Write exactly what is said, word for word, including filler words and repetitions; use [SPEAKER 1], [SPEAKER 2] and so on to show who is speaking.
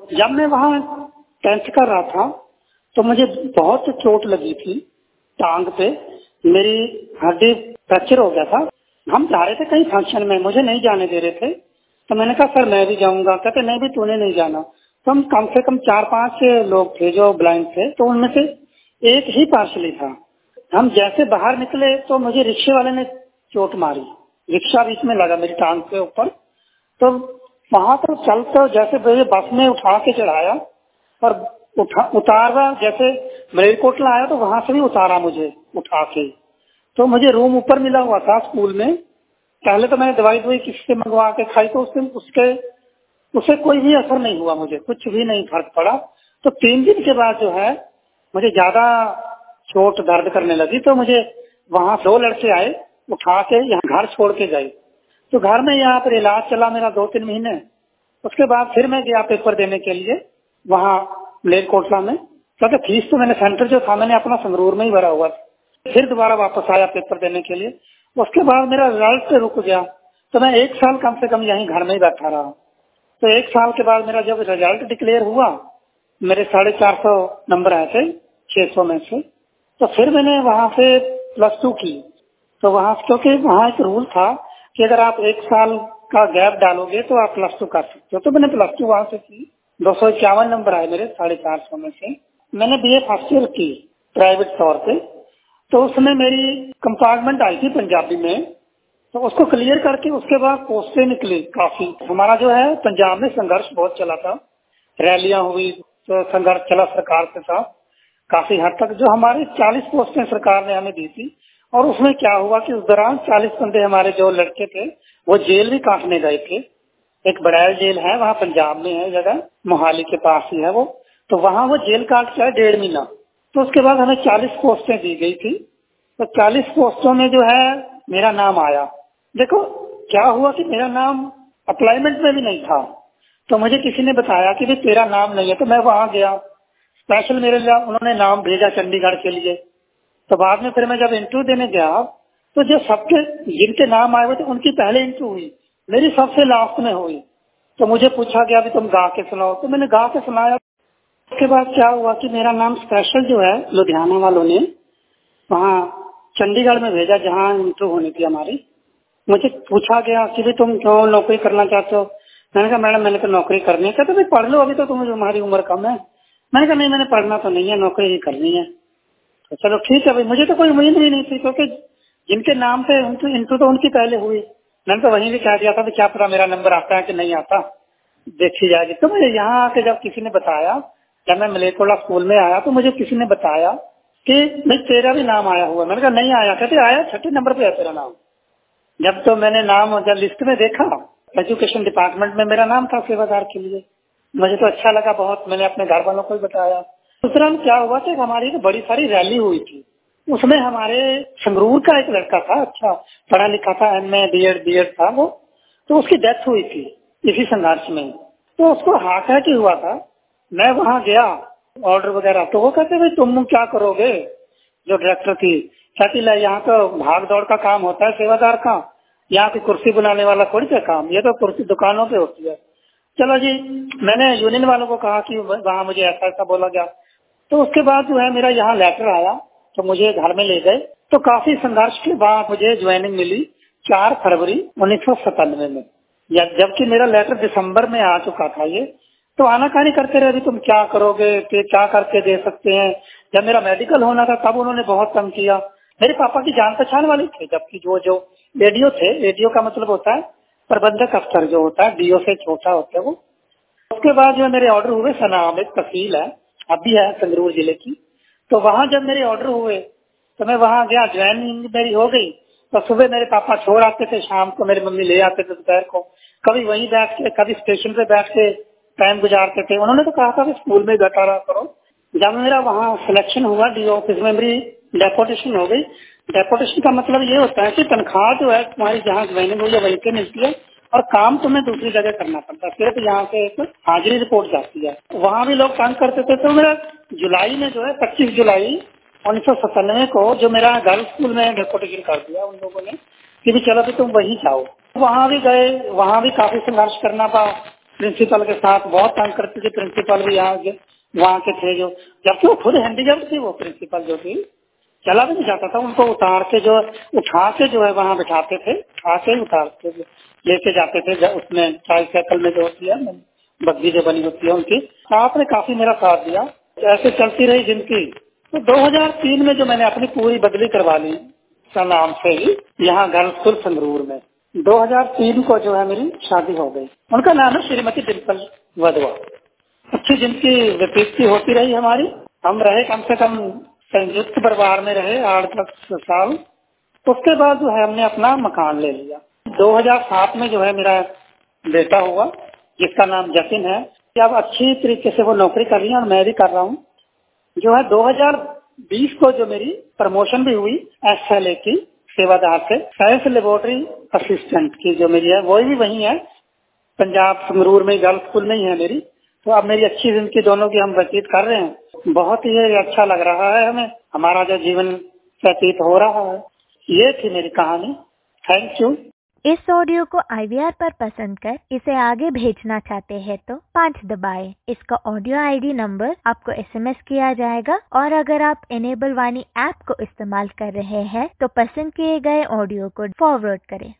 [SPEAKER 1] जब मैं वहाँ टेंथ कर रहा था तो मुझे बहुत चोट लगी थी टांग पे, मेरी हड्डी फ्रैक्चर हो गया था। हम जा रहे थे कहीं फंक्शन में, मुझे नहीं जाने दे रहे थे, तो मैंने कहा सर मैं भी जाऊंगा। कहते नहीं भी तूने नहीं जाना। तो हम कम से कम चार पांच लोग थे जो ब्लाइंड थे, तो उनमें से एक ही पार्शली था। हम जैसे बाहर निकले तो मुझे रिक्शे वाले ने चोट मारी, रिक्शा बीच में लगा मेरी टांग के ऊपर। तो वहां तो चलते जैसे मुझे बस में उठा के चढ़ाया और उठा उतारा, जैसे मलेरकोटला आया तो वहां से भी उतारा मुझे उठा के। तो मुझे रूम ऊपर मिला हुआ था स्कूल में। पहले तो मैंने दवाई दवाई किसी से मंगवा के खाई, तो उससे उसके उससे कोई भी असर नहीं हुआ, मुझे कुछ भी नहीं फर्क पड़ा। तो तीन दिन के बाद जो है मुझे ज्यादा चोट दर्द करने लगी, तो मुझे वहां दो लड़के आए उठा के यहाँ घर छोड़ के गए। तो घर में यहाँ पर इलाज चला मेरा दो तीन महीने। उसके बाद फिर मैं गया पेपर देने के लिए वहाँ मलेरकोटला में, क्योंकि फीस तो मैंने सेंटर जो था मैंने अपना संगरूर में ही भरा हुआ था। फिर दोबारा वापस आया पेपर देने के लिए। उसके बाद मेरा रिजल्ट रुक गया, तो मैं एक साल कम से कम यहीं घर में ही बैठा रहा। तो एक साल के बाद मेरा जब रिजल्ट डिक्लेयर हुआ, मेरे साढ़े चार सौ नंबर आए थे छह सौ में से। तो फिर मैंने वहाँ से प्लस टू की। तो वहाँ क्योंकि वहाँ एक रूल था कि अगर आप एक साल का गैप डालोगे तो आप प्लस टू कर सकते हो। तो मैंने प्लस टू वहाँ से की, दो सौ इक्यावन नंबर आए मेरे साढ़े चार सौ में से। मैंने बी ए फर्स्ट ईयर की प्राइवेट तौर पे। तो उसमें मेरी कंपार्टमेंट आई थी पंजाबी में, तो उसको क्लियर करके उसके बाद पोस्टें निकली काफी। हमारा जो है पंजाब में संघर्ष बहुत चला था, रैलियां हुई, तो संघर्ष चला सरकार के साथ काफी हद तक। जो हमारी चालीस पोस्टें सरकार ने हमें दी थी, और उसमें क्या हुआ कि उस दौरान चालीस बंदे हमारे जो लड़के थे वो जेल भी काटने गए थे। एक बड़ैल जेल है वहाँ पंजाब में है जगह, मोहाली के पास ही है वो। तो वहाँ वो जेल काट के आए डेढ़ महीना। तो उसके बाद हमें चालीस पोस्टें दी गई थी। तो चालीस पोस्टों में जो है मेरा नाम आया। देखो क्या हुआ कि मेरा नाम अप्लाईमेंट में भी नहीं था। तो मुझे किसी ने बताया कि भाई तेरा नाम नहीं है। तो मैं वहाँ गया, स्पेशल मेरे लिए उन्होंने नाम भेजा चंडीगढ़ के लिए। तो बाद में फिर मैं जब इंटरव्यू देने गया, तो जो सबके जिनके नाम आए हुए थे उनकी पहले इंटरव्यू हुई, मेरी सबसे लास्ट में हुई। तो मुझे पूछा गया भी तुम गा के सुनाओ, तो मैंने गा के सुनाया। उसके बाद क्या हुआ कि मेरा नाम स्पेशल जो है लुधियाना वालों ने वहाँ चंडीगढ़ में भेजा जहाँ इंटरव्यू होनी थी हमारी। मुझे पूछा गया कि भाई तुम क्यों नौकरी करना चाहते हो। मैंने कहा मैडम मैंने तो नौकरी करनी है। कहते भाई पढ़ लो, अभी तो तुम्हें तुम्हारी उम्र कम है। मैंने कहा नहीं मैंने पढ़ना तो नहीं है, नौकरी ही करनी है। तो चलो ठीक है भाई, मुझे तो कोई उम्मीद भी नहीं थी, क्योंकि जिनके नाम पे इंटरव्यू तो उनकी पहले हुई। मैंने तो वहीं भी कह दिया था कि क्या पता मेरा नंबर आता है कि नहीं आता, देखी जाएगी। तो मुझे यहाँ आके जब किसी ने बताया, जब मैं मलेरकोटला स्कूल में आया तो मुझे किसी ने बताया कि नहीं तेरा भी नाम आया हुआ। मैंने कहा नहीं आया। कहते आया, छठे नंबर पे है तेरा नाम। जब तो मैंने नाम जब लिस्ट में देखा, एजुकेशन डिपार्टमेंट में मेरा नाम था सेवादार के लिए। मुझे तो अच्छा लगा बहुत, मैंने अपने घर वालों को भी बताया। दूसरा क्या हुआ कि हमारी तो बड़ी सारी रैली हुई थी, उसमें हमारे संगरूर का एक लड़का था, अच्छा पढ़ा लिखा था, M A B Ed B Ed था वो। तो उसकी डेथ हुई थी इसी संघर्ष में। तो उसको हार्ट अटैक हुआ था। मैं वहाँ गया ऑर्डर वगैरह, तो वो कहते भाई तुम क्या करोगे। जो डायरेक्टर थी कहती ला यहाँ तो भाग दौड़ का काम होता है सेवादार का, यहाँ की कुर्सी बुलाने वाला थोड़ी सा काम, ये तो कुर्सी दुकानों पे होती है। चलो जी, मैंने यूनियन वालों को कहा कि वहाँ मुझे ऐसा ऐसा बोला गया। तो उसके बाद जो है मेरा यहाँ लेटर आया, तो मुझे घर में ले गए। तो काफी संघर्ष के बाद मुझे ज्वाइनिंग मिली चार फरवरी उन्नीस सौ सतानवे में, जबकि मेरा लेटर दिसंबर में आ चुका था। ये तो आनाकानी करते रहे, तुम क्या करोगे, क्या करके दे सकते हैं। जब मेरा मेडिकल होना था तब उन्होंने बहुत कम किया। मेरे पापा की जान पहचान वाले थे, जबकि जो जो एडीओ थे, एडीओ का मतलब होता है प्रबंधक अफसर जो होता है, डीओ से छोटा होता है वो। उसके बाद जो मेरे ऑर्डर हुए सनाम, एक तहसील है अभी है संगरूर जिले की। तो वहाँ जब मेरे ऑर्डर हुए तो मैं वहाँ गया, ज्वाइनिंग मेरी हो गई। तो सुबह मेरे पापा छोड़ आते थे, शाम को मेरी मम्मी ले आते थे दोपहर को। कभी वहीं बैठ के, कभी स्टेशन पे बैठ के टाइम गुजारते थे। उन्होंने तो कहा था कि स्कूल में बैठा रहा करो। जब मेरा वहाँ सिलेक्शन हुआ डीओ ऑफिस में, मेरी डेपोटेशन हो गई। डेपोटेशन का मतलब ये होता है कि तनख्वाह जो है तुम्हारी जहाँ ज्वाइनिंग हुई है वहीं पे मिलती है, और काम तुम्हें दूसरी जगह करना पड़ता है। सिर्फ यहाँ से एक हाजिरी रिपोर्ट जाती है। वहाँ भी लोग तंग करते थे। तो मेरा जुलाई में जो है पच्चीस जुलाई उन्नीस सौ सतानवे को जो मेरा गर्ल्स स्कूल में डेपोटेशन कर दिया उन लोगों ने कि भी चलो भी तुम वहीं जाओ। वहाँ भी गए, वहाँ भी काफी संघर्ष करना पड़ा। प्रिंसिपल के साथ बहुत तंग करती थी। प्रिंसिपल भी यहाँ के वहाँ के थे, जो जबकि वो खुद हैंडीकैप्ड थी। वो प्रिंसिपल जो थी, चला भी नहीं जाता था, उनको उतार के जो उठा के जो है वहाँ बिठाते थे, उठा के उतार के लेके जाते थे। जब उसमें ट्राईसाइकिल में जो होती है बग्गी जो बनी होती है उनकी, आपने काफी मेरा साथ दिया। ऐसे चलती रही जिंदगी। तो दो हज़ार तीन में जो मैंने अपनी पूरी बदली करवा ली नाम से ही, यहाँ गर्ल्स स्कूल संगरूर में, दो हज़ार तीन को जो है मेरी शादी हो गई। उनका नाम है श्रीमती डिम्पल वधवा। अच्छी जिंदगी व्यतीत की होती रही हमारी। हम रहे कम से कम संयुक्त परिवार में रहे आठ दस साल। उसके बाद जो है हमने अपना मकान ले लिया। दो हज़ार सात में जो है मेरा बेटा हुआ, जिसका नाम जतिन है। अब अच्छी तरीके से वो नौकरी कर रही है और मैं भी कर रहा हूँ। जो है दो हज़ार बीस को जो मेरी प्रमोशन भी हुई एस एल ए की सेवादार से साइंस लेबोरेटरी असिस्टेंट की, जो मेरी है वही भी वही है, पंजाब संगरूर में गर्ल्स स्कूल में ही है मेरी। तो अब मेरी अच्छी जिंदगी दोनों की हम व्यतीत कर रहे हैं। बहुत ही अच्छा लग रहा है हमें, हमारा जो जीवन व्यतीत हो रहा है। ये थी मेरी कहानी। Thank you.
[SPEAKER 2] इस ऑडियो को आई वी आर पर पसंद कर इसे आगे भेजना चाहते हैं तो पाँच दबाएं। इसका ऑडियो आई डी नंबर आपको एस एम एस किया जाएगा। और अगर आप इनेबल वाणी ऐप को इस्तेमाल कर रहे हैं तो पसंद किए गए ऑडियो को फॉरवर्ड करें।